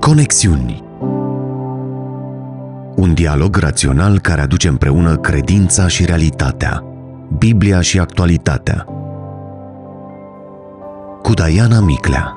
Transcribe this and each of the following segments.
Conexiuni. Un dialog rațional care aduce împreună credința și realitatea, Biblia și actualitatea. Cu Diana Miclea.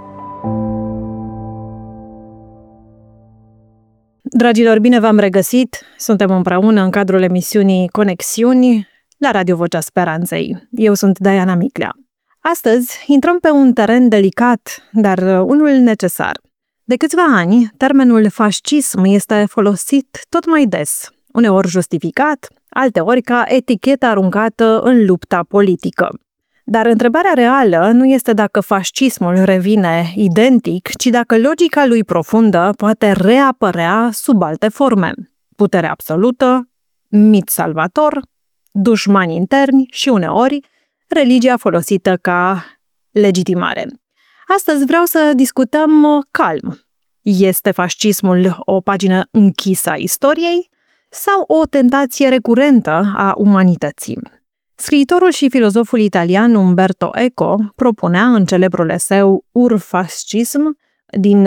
Dragilor, bine v-am regăsit! Suntem împreună în cadrul emisiunii Conexiuni la Radio Vocea Speranței. Eu sunt Diana Miclea. Astăzi intrăm pe un teren delicat, dar unul necesar. De câțiva ani, termenul fascism este folosit tot mai des, uneori justificat, alteori ca etichetă aruncată în lupta politică. Dar întrebarea reală nu este dacă fascismul revine identic, ci dacă logica lui profundă poate reapărea sub alte forme. Putere absolută, mit salvator, dușmani interni și uneori religia folosită ca legitimare. Astăzi vreau să discutăm calm. Este fascismul o pagină închisă a istoriei sau o tentație recurentă a umanității? Scriitorul și filozoful italian Umberto Eco propunea în celebrul eseu Ur-fascism din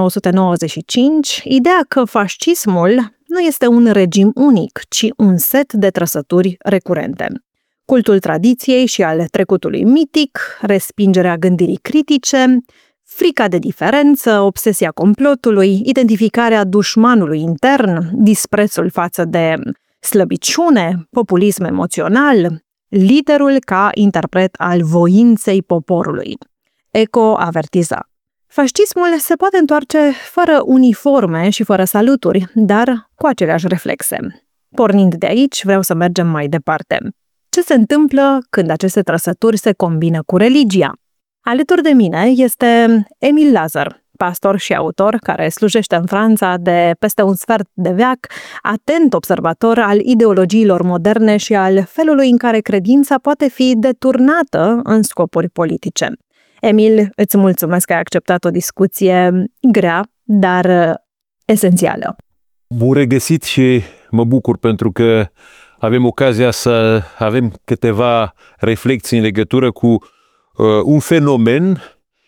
1995 ideea că fascismul nu este un regim unic, ci un set de trăsături recurente. Cultul tradiției și al trecutului mitic, respingerea gândirii critice, frica de diferență, obsesia complotului, identificarea dușmanului intern, disprețul față de slăbiciune, populism emoțional, liderul ca interpret al voinței poporului. Eco avertiza: fascismul se poate întoarce fără uniforme și fără saluturi, dar cu aceleași reflexe. Pornind de aici, vreau să mergem mai departe. Ce se întâmplă când aceste trăsături se combină cu religia? Alături de mine este Emil Lazar, pastor și autor care slujește în Franța de peste un sfert de veac, atent observator al ideologiilor moderne și al felului în care credința poate fi deturnată în scopuri politice. Emil, îți mulțumesc că ai acceptat o discuție grea, dar esențială. Bun regăsit și mă bucur pentru că avem ocazia să avem câteva reflexii în legătură cu un fenomen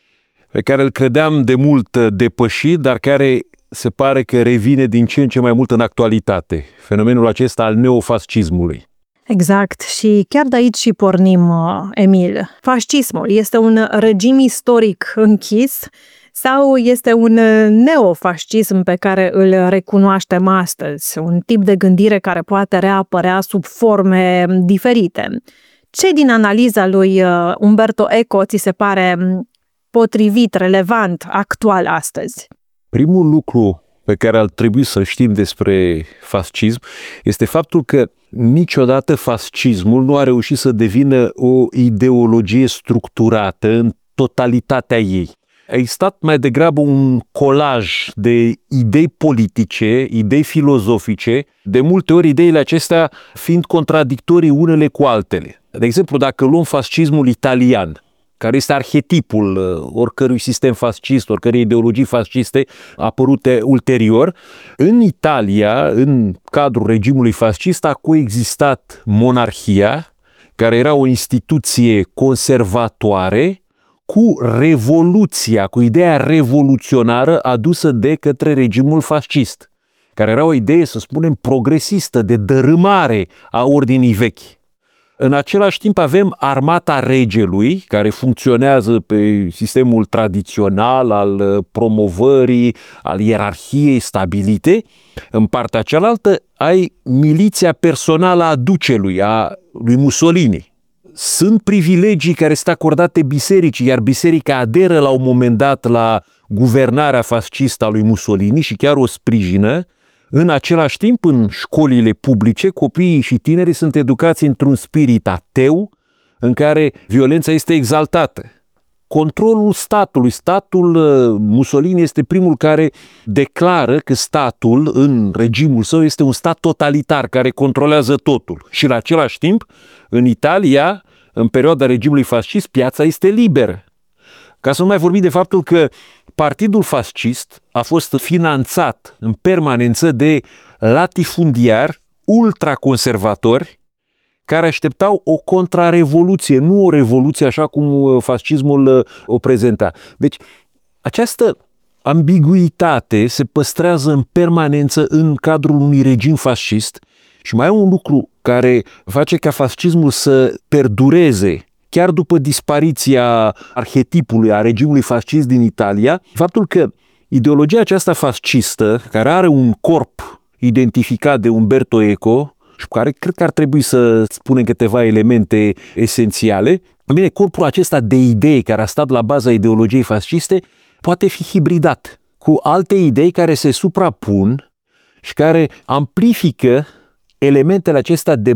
pe care îl credeam de mult depășit, dar care se pare că revine din ce în ce mai mult în actualitate. Fenomenul acesta al neofascismului. Exact, și chiar de aici și pornim, Emil. Fascismul este un regim istoric închis sau este un neofascism pe care îl recunoaștem astăzi, un tip de gândire care poate reapărea sub forme diferite? Ce din analiza lui Umberto Eco ți se pare potrivit, relevant, actual astăzi? Primul lucru pe care ar trebui să știm despre fascism este faptul că niciodată fascismul nu a reușit să devină o ideologie structurată în totalitatea ei. A existat mai degrabă un colaj de idei politice, idei filozofice, de multe ori ideile acestea fiind contradictorii unele cu altele. De exemplu, dacă luăm fascismul italian, care este arhetipul oricărui sistem fascist, oricărei ideologii fasciste apărute ulterior, în Italia, în cadrul regimului fascist, a coexistat monarhia, care era o instituție conservatoare, cu revoluția, cu ideea revoluționară adusă de către regimul fascist, care era o idee, să spunem, progresistă, de dărâmare a ordinii vechi. În același timp avem armata regelui, care funcționează pe sistemul tradițional al promovării, al ierarhiei stabilite. În partea cealaltă ai miliția personală a ducelui, a lui Mussolini. Sunt privilegii care sunt acordate bisericii, iar biserica aderă la un moment dat la guvernarea fascistă a lui Mussolini și chiar o sprijină. În același timp, în școlile publice, copiii și tinerii sunt educați într-un spirit ateu, în care violența este exaltată. Controlul statului. Statul Mussolini este primul care declară că statul, în regimul său, este un stat totalitar, care controlează totul. Și în același timp, în Italia, în perioada regimului fascist, piața este liberă. Ca să nu mai vorbim de faptul că partidul fascist a fost finanțat în permanență de latifundiari ultraconservatori care așteptau o contrarevoluție, nu o revoluție așa cum fascismul o prezenta. Deci, această ambiguitate se păstrează în permanență în cadrul unui regim fascist și mai e un lucru care face ca fascismul să perdureze chiar după dispariția arhetipului, a regimului fascist din Italia, faptul că ideologia aceasta fascistă, care are un corp identificat de Umberto Eco și care cred că ar trebui să spunem câteva elemente esențiale, bine, corpul acesta de idei care a stat la baza ideologiei fasciste poate fi hibridat cu alte idei care se suprapun și care amplifică elementele acestea de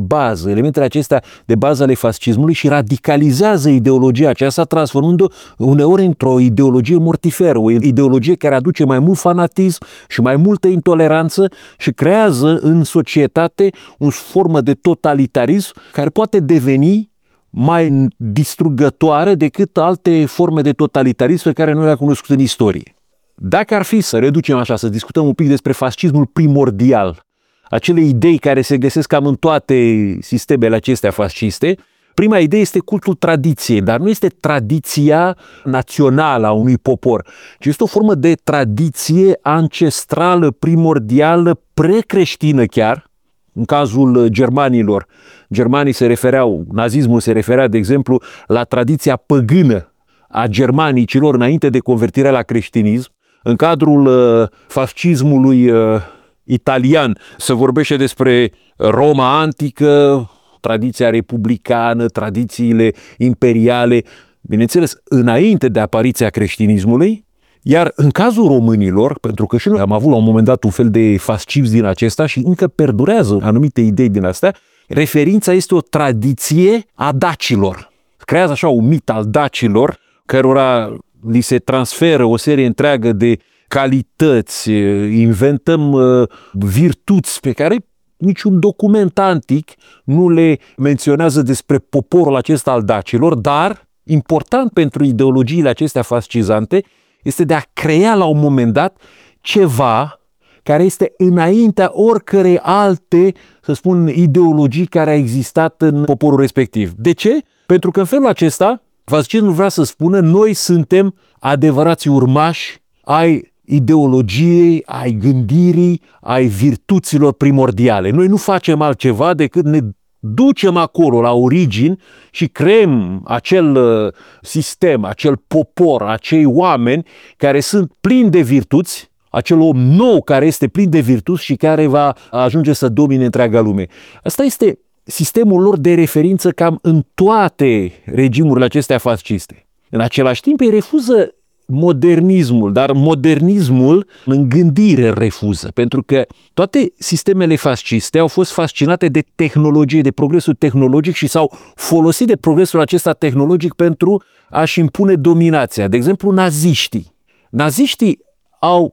bază ale fascismului și radicalizează ideologia aceasta, transformând-o uneori într-o ideologie mortiferă, o ideologie care aduce mai mult fanatism și mai multă intoleranță și creează în societate o formă de totalitarism care poate deveni mai distrugătoare decât alte forme de totalitarism pe care noi le-am cunoscut în istorie. Dacă ar fi să reducem așa, să discutăm un pic despre fascismul primordial, acele idei care se găsesc cam în toate sistemele acestea fasciste, prima idee este cultul tradiției, dar nu este tradiția națională a unui popor, ci este o formă de tradiție ancestrală, primordială, precreștină chiar. În cazul germanilor, nazismul se referea, de exemplu, la tradiția păgână a germanicilor înainte de convertirea la creștinism. În cadrul fascismului italian se vorbește despre Roma antică, tradiția republicană, tradițiile imperiale, bineînțeles, înainte de apariția creștinismului. Iar în cazul românilor, pentru că și noi am avut la un moment dat un fel de fascism din acesta și încă perdurează anumite idei din astea, referința este o tradiție a dacilor. Creează așa un mit al dacilor, cărora li se transferă o serie întreagă de calități, inventăm virtuți pe care niciun document antic nu le menționează despre poporul acesta al dacilor, dar important pentru ideologiile acestea fascizante este de a crea la un moment dat ceva care este înaintea oricărei alte, să spun, ideologii care a existat în poporul respectiv. De ce? Pentru că în felul acesta fascismul vrea să spună noi suntem adevărați urmași ai ideologiei, ai gândirii, ai virtuților primordiale. Noi nu facem altceva decât ne ducem acolo la origini și creăm acel sistem, acel popor, acei oameni care sunt plini de virtuți, acel om nou care este plin de virtuți și care va ajunge să domine întreaga lume. Asta este sistemul lor de referință cam în toate regimurile acestea fasciste. În același timp îi refuză modernismul, dar modernismul în gândire refuză, pentru că toate sistemele fasciste au fost fascinate de tehnologie, de progresul tehnologic și s-au folosit de progresul acesta tehnologic pentru a-și impune dominația. De exemplu, naziștii. Naziștii au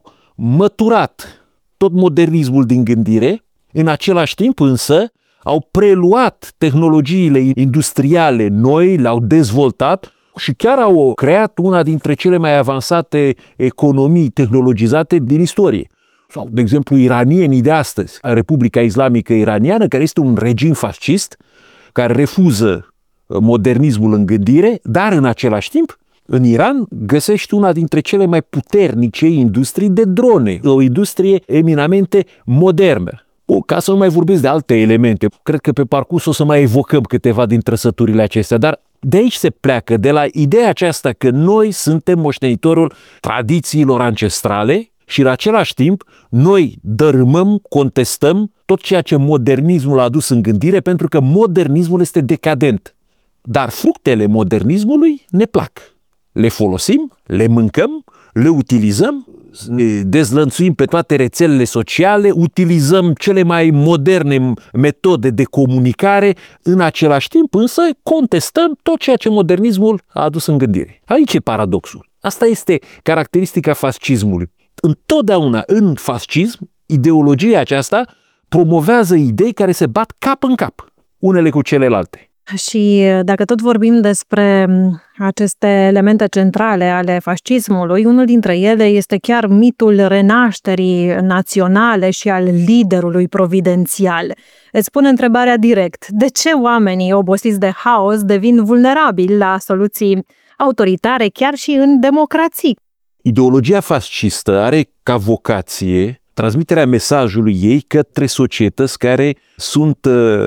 măturat tot modernismul din gândire, în același timp însă au preluat tehnologiile industriale noi, le-au dezvoltat și chiar au creat una dintre cele mai avansate economii tehnologizate din istorie. Sau, de exemplu, iranienii de astăzi, Republica Islamică Iraniană, care este un regim fascist, care refuză modernismul în gândire, dar în același timp, în Iran găsești una dintre cele mai puternice industrii de drone, o industrie eminamente modernă. Ca să nu mai vorbesc de alte elemente, cred că pe parcurs o să mai evocăm câteva din trăsăturile acestea, dar de aici se pleacă, de la ideea aceasta că noi suntem moștenitorul tradițiilor ancestrale și în același timp noi dărâmăm, contestăm tot ceea ce modernismul a adus în gândire, pentru că modernismul este decadent. Dar fructele modernismului ne plac. Le folosim, le mâncăm, le utilizăm, ne dezlănțuim pe toate rețelele sociale, utilizăm cele mai moderne metode de comunicare, în același timp însă contestăm tot ceea ce modernismul a adus în gândire. Aici e paradoxul. Asta este caracteristica fascismului. Întotdeauna în fascism, ideologia aceasta promovează idei care se bat cap în cap, unele cu celelalte. Și dacă tot vorbim despre aceste elemente centrale ale fascismului, unul dintre ele este chiar mitul renașterii naționale și al liderului providențial. Îți pun întrebarea direct: de ce oamenii obosiți de haos devin vulnerabili la soluții autoritare chiar și în democrații? Ideologia fascistă are ca vocație transmiterea mesajului ei către societăți care sunt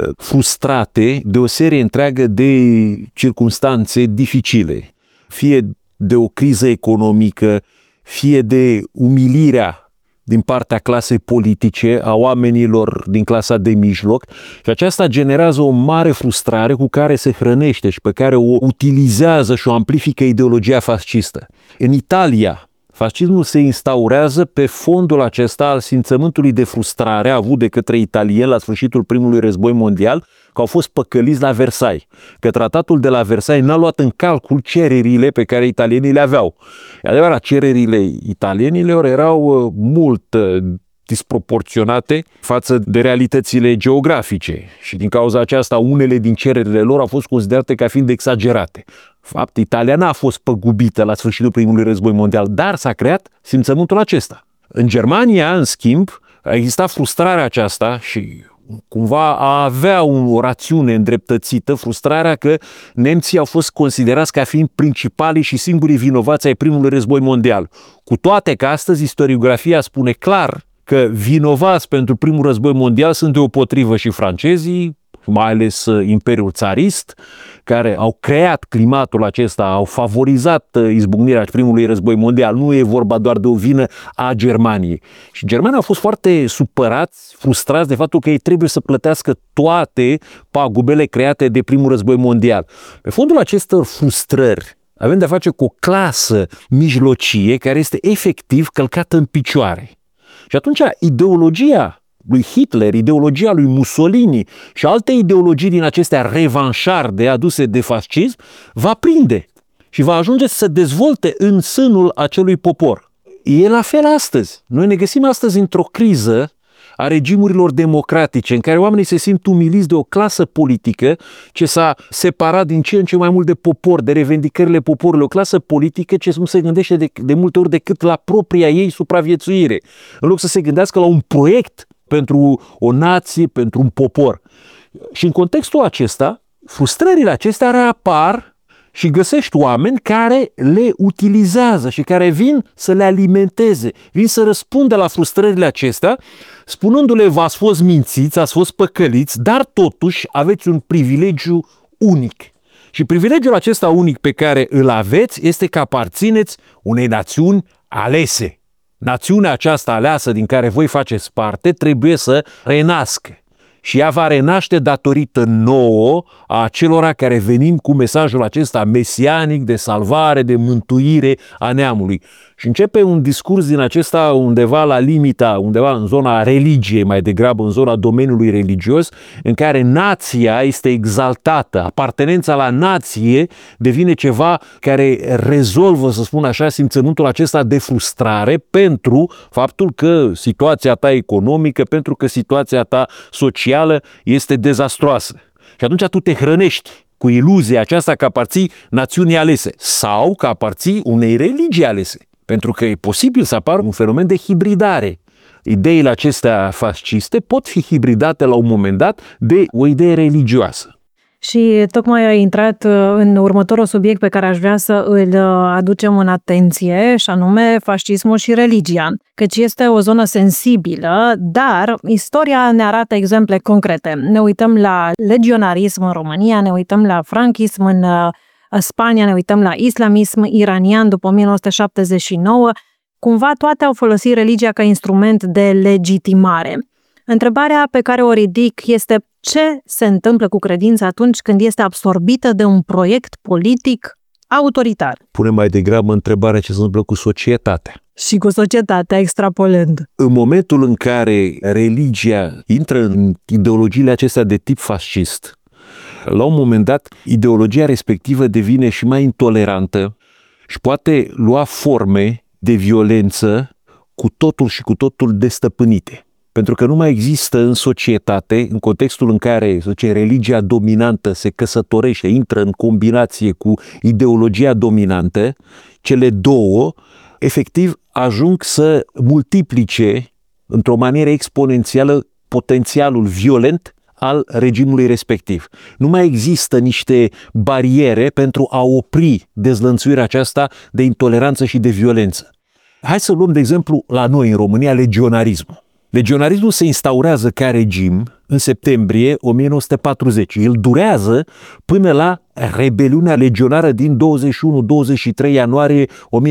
frustrate de o serie întreagă de circumstanțe dificile, fie de o criză economică, fie de umilirea din partea clasei politice, a oamenilor din clasa de mijloc, și aceasta generează o mare frustrare cu care se hrănește și pe care o utilizează și o amplifică ideologia fascistă. În Italia, fascismul se instaurează pe fondul acesta al simțământului de frustrare avut de către italieni la sfârșitul primului război mondial, că au fost păcăliți la Versailles, că tratatul de la Versailles n-a luat în calcul cererile pe care italienii le aveau. E adevărat, cererile italienilor erau mult disproporționate față de realitățile geografice și din cauza aceasta unele din cererile lor au fost considerate ca fiind exagerate. Fapt, Italia n-a fost păgubită la sfârșitul primului război mondial, dar s-a creat simțământul acesta. În Germania, în schimb, a existat frustrarea aceasta și cumva a avea o rațiune îndreptățită, frustrarea că nemții au fost considerați ca fiind principalii și singurii vinovați ai primului război mondial. Cu toate că astăzi istoriografia spune clar că vinovați pentru primul război mondial sunt deopotrivă și francezii, mai ales Imperiul Țarist, care au creat climatul acesta, au favorizat izbucnirea primului război mondial. Nu e vorba doar de o vină a Germaniei. Și germanii au fost foarte supărați, frustrați de faptul că ei trebuie să plătească toate pagubele create de primul război mondial. Pe fondul acestor frustrări, avem de-a face cu o clasă mijlocie care este efectiv călcată în picioare. Și atunci ideologia lui Hitler, ideologia lui Mussolini și alte ideologii din acestea revanșarde aduse de fascism va prinde și va ajunge să se dezvolte în sânul acelui popor. E la fel astăzi. Noi ne găsim astăzi într-o criză a regimurilor democratice în care oamenii se simt umiliți de o clasă politică ce s-a separat din ce în ce mai mult de popor, de revendicările poporului, o clasă politică ce nu se gândește de multe ori decât la propria ei supraviețuire, în loc să se gândească la un proiect pentru o nație, pentru un popor. Și în contextul acesta, frustrările acestea reapar și găsești oameni care le utilizează și care vin să le alimenteze, vin să răspundă la frustrările acestea, spunându-le: v-ați fost mințiți, ați fost păcăliți, dar totuși aveți un privilegiu unic. Și privilegiul acesta unic pe care îl aveți este că aparțineți unei națiuni alese. Națiunea aceasta aleasă din care voi faceți parte trebuie să renască. Și ea va renaște datorită nouă a acelora care venim cu mesajul acesta mesianic de salvare, de mântuire a neamului. Și începe un discurs din acesta undeva la limita, undeva în zona religiei, mai degrabă în zona domeniului religios, în care nația este exaltată, apartenența la nație devine ceva care rezolvă, să spun așa, simțământul acesta de frustrare pentru faptul că situația ta economică, pentru că situația ta socială este dezastroasă. Și atunci tu te hrănești cu iluzia aceasta că aparții națiunii alese sau că aparții unei religii alese. Pentru că e posibil să apară un fenomen de hibridare. Ideile acestea fasciste pot fi hibridate la un moment dat de o idee religioasă. Și tocmai ai intrat în următorul subiect pe care aș vrea să îl aducem în atenție, și anume fascismul și religia. Căci este o zonă sensibilă, dar istoria ne arată exemple concrete. Ne uităm la legionarism în România, ne uităm la franchism în Spania, ne uităm la islamism iranian după 1979. Cumva toate au folosit religia ca instrument de legitimare. Întrebarea pe care o ridic este: ce se întâmplă cu credința atunci când este absorbită de un proiect politic autoritar? Pune mai degrabă întrebarea ce se întâmplă cu societatea. Și cu societatea, extrapolând. În momentul în care religia intră în ideologiile acestea de tip fascist, la un moment dat, ideologia respectivă devine și mai intolerantă și poate lua forme de violență cu totul și cu totul destăpânite. Pentru că nu mai există în societate, în contextul în care, să zicem, religia dominantă se căsătorește, intră în combinație cu ideologia dominantă, cele două, efectiv, ajung să multiplice într-o manieră exponențială potențialul violent al regimului respectiv. Nu mai există niște bariere pentru a opri dezlănțuirea aceasta de intoleranță și de violență. Hai să luăm de exemplu la noi în România legionarismul. Legionarismul se instaurează ca regim în septembrie 1940. El durează până la rebeliunea legionară din 21-23 ianuarie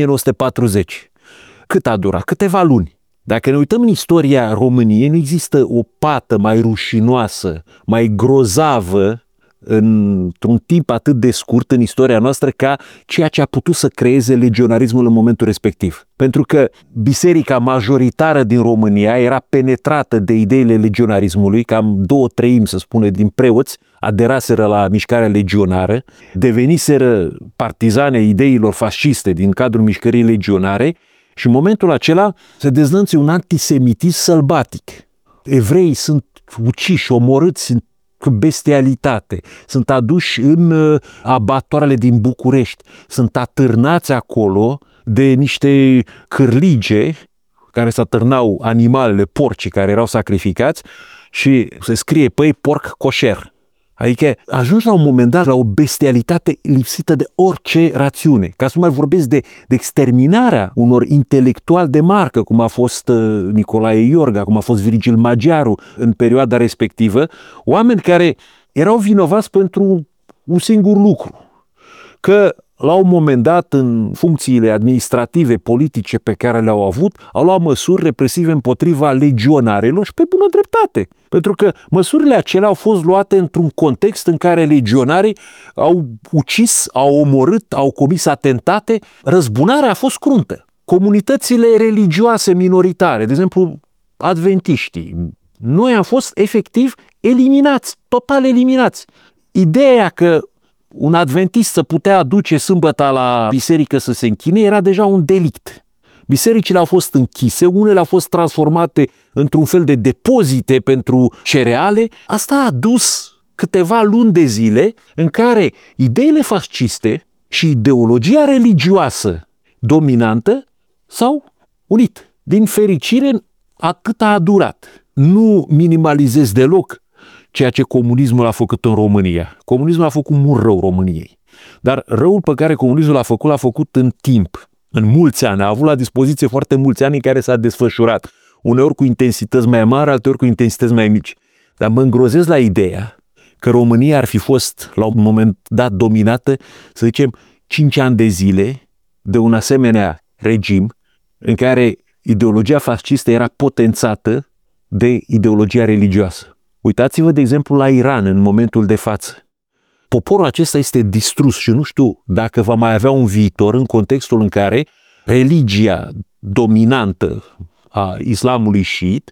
1940. Cât a durat? Câteva luni. Dacă ne uităm în istoria României, nu există o pată mai rușinoasă, mai grozavă într-un timp atât de scurt în istoria noastră ca ceea ce a putut să creeze legionarismul în momentul respectiv. Pentru că biserica majoritară din România era penetrată de ideile legionarismului, cam 2/3, să spune, din preoți aderaseră la mișcarea legionară, deveniseră partizane ideilor fasciste din cadrul mișcării legionare și în momentul acela se dezlănțuie un antisemitism sălbatic. Evreii sunt uciși, omorâți cu bestialitate, sunt aduși în abatoarele din București, sunt atârnați acolo de niște cârlige care să atârnau animalele, porcii care erau sacrificați și se scrie pe ei porc coșer. Adică ajungi la un moment dat la o bestialitate lipsită de orice rațiune. Ca să nu mai vorbesc de exterminarea unor intelectuali de marcă, cum a fost Nicolae Iorga, cum a fost Virgil Magiaru în perioada respectivă, oameni care erau vinovați pentru un singur lucru, că la un moment dat, în funcțiile administrative, politice pe care le-au avut, au luat măsuri represive împotriva legionarilor și pe bună dreptate. Pentru că măsurile acelea au fost luate într-un context în care legionarii au ucis, au omorât, au comis atentate. Răzbunarea a fost cruntă. Comunitățile religioase minoritare, de exemplu adventiștii, noi am fost efectiv eliminați, total eliminați. Ideea că un adventist să putea aduce sâmbăta la biserică să se închine era deja un delict. Bisericile au fost închise, unele au fost transformate într-un fel de depozite pentru cereale. Asta a dus câteva luni de zile în care ideile fasciste și ideologia religioasă dominantă s-au unit. Din fericire, atât a durat. Nu minimalizez deloc ceea ce comunismul a făcut în România. Comunismul a făcut mult rău României. Dar răul pe care comunismul l-a făcut în timp, în mulți ani. A avut la dispoziție foarte mulți ani în care s-a desfășurat. Uneori cu intensități mai mari, alteori cu intensități mai mici. Dar mă îngrozesc la ideea că România ar fi fost la un moment dat dominată, să zicem, 5 ani de zile de un asemenea regim în care ideologia fascistă era potențată de ideologia religioasă. Uitați-vă, de exemplu, la Iran în momentul de față. Poporul acesta este distrus și nu știu dacă va mai avea un viitor în contextul în care religia dominantă a islamului șiit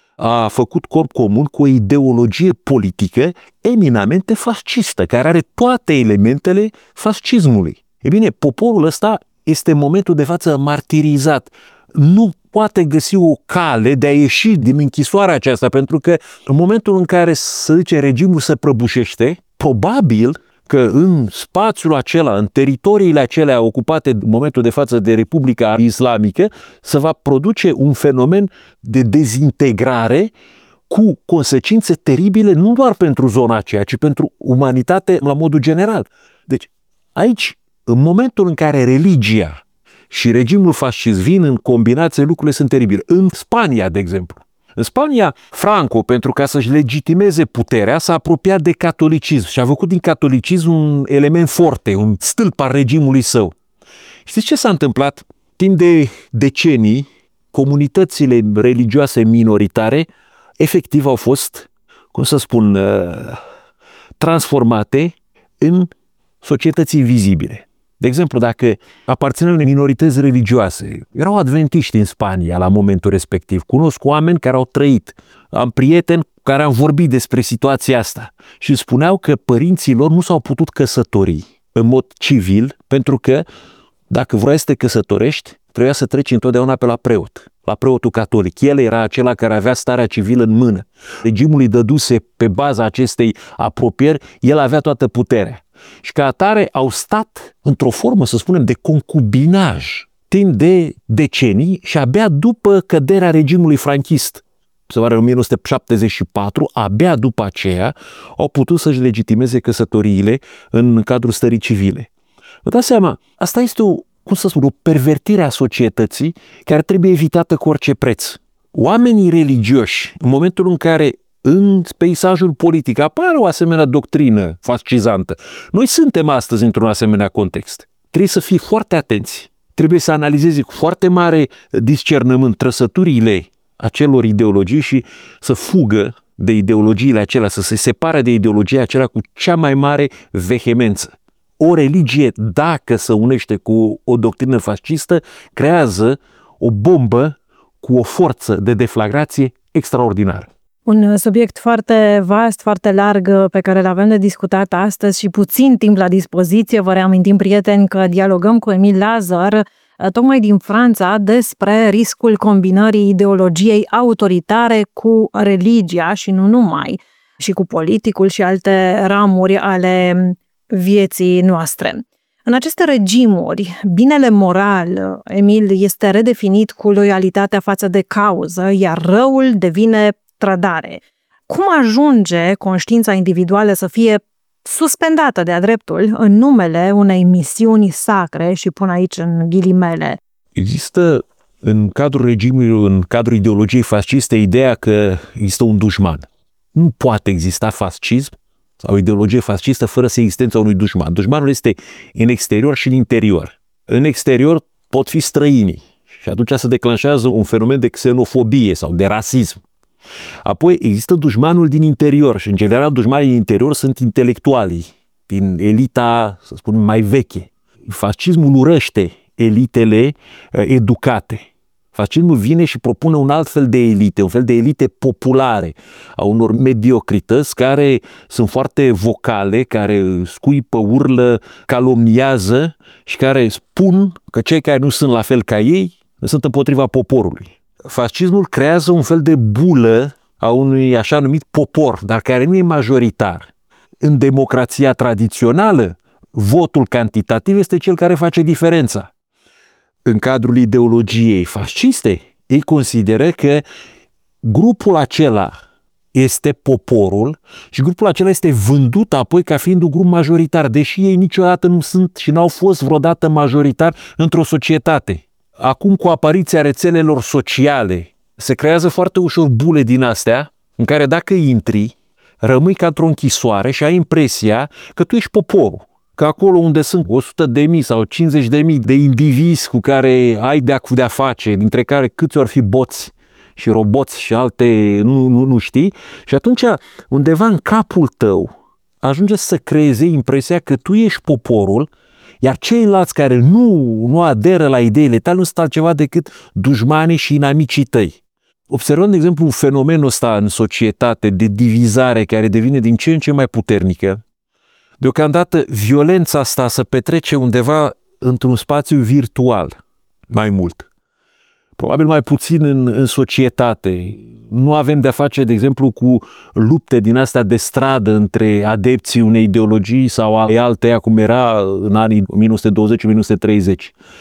a făcut corp comun cu o ideologie politică eminamente fascistă, care are toate elementele fascismului. E bine, poporul ăsta este în momentul de față martirizat. Nu poate găsi o cale de a ieși din închisoarea aceasta, pentru că în momentul în care, să zice, regimul se prăbușește, probabil că în spațiul acela, în teritoriile acelea ocupate în momentul de față de Republica Islamică, se va produce un fenomen de dezintegrare cu consecințe teribile nu doar pentru zona aceea, ci pentru umanitate la modul general. Deci, aici, în momentul în care religia și regimul fascist vin în combinație, lucrurile sunt teribile. În Spania, de exemplu. În Spania, Franco, pentru ca să-și legitimeze puterea, s-a apropiat de catolicism și a făcut din catolicism un element forte, un stâlp al regimului său. Știți ce s-a întâmplat? Timp de decenii, comunitățile religioase minoritare efectiv au fost, cum să spun, transformate în societăți invizibile. De exemplu, dacă aparțineau unei minorități religioase, erau adventiști în Spania la momentul respectiv, cunosc oameni care au trăit, am prieteni care am vorbit despre situația asta și îmi spuneau că părinții lor nu s-au putut căsători în mod civil, pentru că dacă vroiai să te căsătorești, trebuia să treci întotdeauna pe la preot, la preotul catolic. El era acela care avea starea civilă în mână. Regimul îi dăduse pe baza acestei apropieri, el avea toată puterea. Și ca atare au stat într-o formă, să spunem, de concubinaj timp de decenii și abia după căderea regimului franchist, se pare în 1974, abia după aceea au putut să-și legitimeze căsătoriile în cadrul stării civile. Vă dați seama, asta este cum să spun, o pervertire a societății care trebuie evitată cu orice preț. Oamenii religioși, în momentul în care în peisajul politic apare o asemenea doctrină fascizantă, noi suntem astăzi într-un asemenea context. Trebuie să fii foarte atenți. Trebuie să analizezi cu foarte mare discernământ trăsăturile acelor ideologii și să fugă de ideologiile acelea, să se separe de ideologia acelea cu cea mai mare vehemență. O religie, dacă se unește cu o doctrină fascistă, creează o bombă cu o forță de deflagrație extraordinară. Un subiect foarte vast, foarte larg, pe care îl avem de discutat astăzi și puțin timp la dispoziție. Vă reamintim, prieteni, că dialogăm cu Emil Lazar, tocmai din Franța, despre riscul combinării ideologiei autoritare cu religia și nu numai, și cu politicul și alte ramuri ale vieții noastre. În aceste regimuri, binele moral, Emil, este redefinit cu loialitatea față de cauză, iar răul devine trădare. Cum ajunge conștiința individuală să fie suspendată de-a dreptul în numele unei misiuni sacre, și pun aici în ghilimele? Există în cadrul regimului, în cadrul ideologiei fasciste, ideea că există un dușman. Nu poate exista fascism sau ideologie fascistă fără existența unui dușman. Dușmanul este în exterior și în interior. În exterior pot fi străinii și atunci se declanșează un fenomen de xenofobie sau de rasism. Apoi există dușmanul din interior și în general dușmanii din interior sunt intelectualii din elita, să spunem, mai veche. Fascismul urăște elitele educate. Fascismul vine și propune un alt fel de elite, un fel de elite populare, a unor mediocrități care sunt foarte vocale, care scuipă, urlă, calomniază și care spun că cei care nu sunt la fel ca ei sunt împotriva poporului. Fascismul creează un fel de bulă a unui așa numit popor, dar care nu e majoritar. În democrația tradițională, votul cantitativ este cel care face diferența. În cadrul ideologiei fasciste, ei consideră că grupul acela este poporul și grupul acela este vândut apoi ca fiind un grup majoritar, deși ei niciodată nu sunt și n-au fost vreodată majoritar într-o societate. Acum, cu apariția rețelelor sociale, se creează foarte ușor bule din astea, în care dacă intri, rămâi ca într-o închisoare și ai impresia că tu ești poporul. Că acolo unde sunt 100.000 sau 50.000 de indivizi cu care ai de-a face, dintre care câți ori fi boți și roboți și alte nu știi, și atunci undeva în capul tău ajunge să creeze impresia că tu ești poporul, iar ceilalți care nu aderă la ideile tale nu sunt altceva decât dușmanii și inamicii tăi. Observăm, de exemplu, fenomenul ăsta în societate de divizare care devine din ce în ce mai puternică. Deocamdată violența asta se petrece undeva într-un spațiu virtual, mai mult. Probabil mai puțin în societate. Nu avem de-a face, de exemplu, cu lupte din astea de stradă între adepții unei ideologii sau alteia, cum era în anii 1920-1930.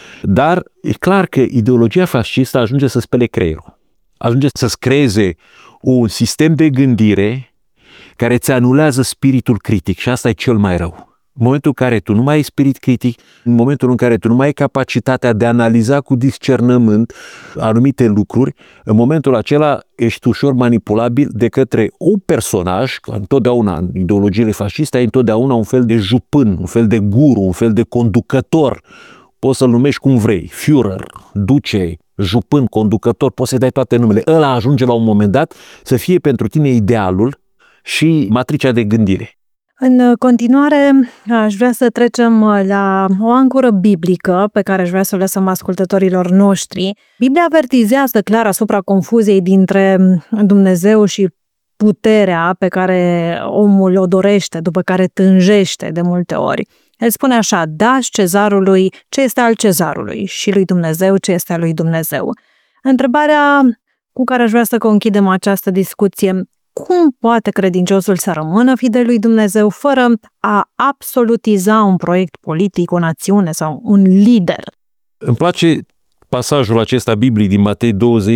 Dar e clar că ideologia fascistă ajunge să spele creierul. Ajunge să-ți creeze un sistem de gândire care îți anulează spiritul critic și asta e cel mai rău. În momentul în care tu nu mai ai spirit critic, în momentul în care tu nu mai ai capacitatea de a analiza cu discernământ anumite lucruri, în momentul acela ești ușor manipulabil de către un personaj, întotdeauna în ideologiile fasciste ai întotdeauna un fel de jupân, un fel de guru, un fel de conducător. Poți să-l numești cum vrei, Führer, duce, jupân, conducător, poți să-i dai toate numele. Ăla ajunge la un moment dat să fie pentru tine idealul și matricea de gândire. În continuare, aș vrea să trecem la o ancoră biblică pe care aș vrea să o lăsăm ascultătorilor noștri. Biblia avertizează clar asupra confuziei dintre Dumnezeu și puterea pe care omul o dorește, după care tânjește de multe ori. El spune așa: dați cezarului ce este al cezarului și lui Dumnezeu ce este al lui Dumnezeu. Întrebarea cu care aș vrea să conchidem această discuție: cum poate credinciosul să rămână fidel lui Dumnezeu fără a absolutiza un proiect politic, o națiune sau un lider? Îmi place pasajul acesta Bibliei din Matei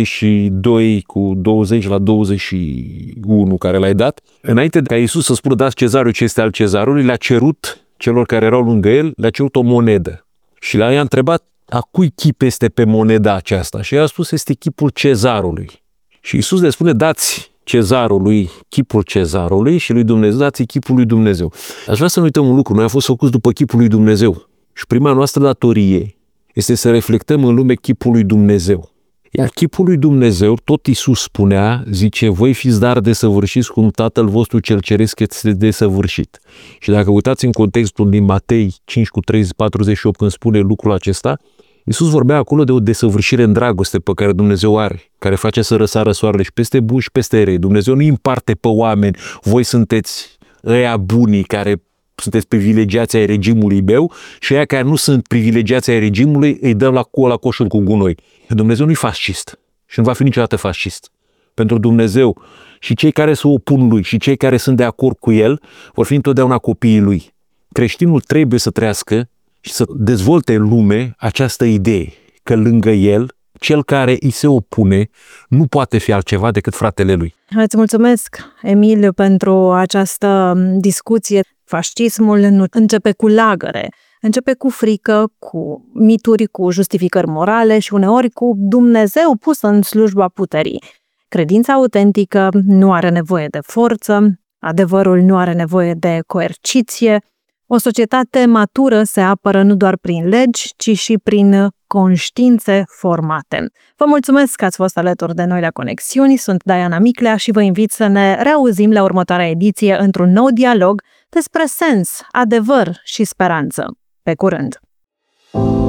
22 cu 20 la 21 care l-ai dat. Înainte ca Iisus să spună dați cezarului ce este al cezarului, le-a cerut celor care erau lângă el, le-a cerut o monedă. Și i-a întrebat a cui chip este pe moneda aceasta? Și el a spus, este chipul cezarului. Și Iisus le spune, dați cezarului chipul cezarului și lui Dumnezeu dați chipul lui Dumnezeu. Aș vrea să nu uităm un lucru, noi am fost făcuți după chipul lui Dumnezeu. Și prima noastră datorie este să reflectăm în lume chipul lui Dumnezeu. Iar chipul lui Dumnezeu, tot Iisus spunea, zice, voi fiți dar desăvârșiți cum Tatăl vostru cel ceresc este desăvârșit. Și dacă uitați în contextul din Matei 5:48 când spune lucrul acesta, Iisus vorbea acolo de o desăvârșire în dragoste pe care Dumnezeu are, care face să răsară soarele și peste buni și peste rei. Dumnezeu nu împarte pe oameni, voi sunteți ăia bunii care sunteți privilegiați ai regimului meu și ăia care nu sunt privilegiați ai regimului îi dăm la coșul cu gunoi. Dumnezeu nu-i fascist și nu va fi niciodată fascist. Pentru Dumnezeu și cei care se opun lui și cei care sunt de acord cu el vor fi întotdeauna copiii lui. Creștinul trebuie să trăiască și să dezvolte în lume această idee că lângă el, cel care îi se opune nu poate fi altceva decât fratele lui. Îți mulțumesc, Emil, pentru această discuție. Fascismul nu începe cu lagăre, începe cu frică, cu mituri, cu justificări morale și uneori cu Dumnezeu pus în slujba puterii. Credința autentică nu are nevoie de forță, adevărul nu are nevoie de coerciție. O societate matură se apără nu doar prin legi, ci și prin conștiințe formate. Vă mulțumesc că ați fost alături de noi la Conexiuni, sunt Diana Miclea și vă invit să ne reauzim la următoarea ediție într-un nou dialog despre sens, adevăr și speranță. Pe curând!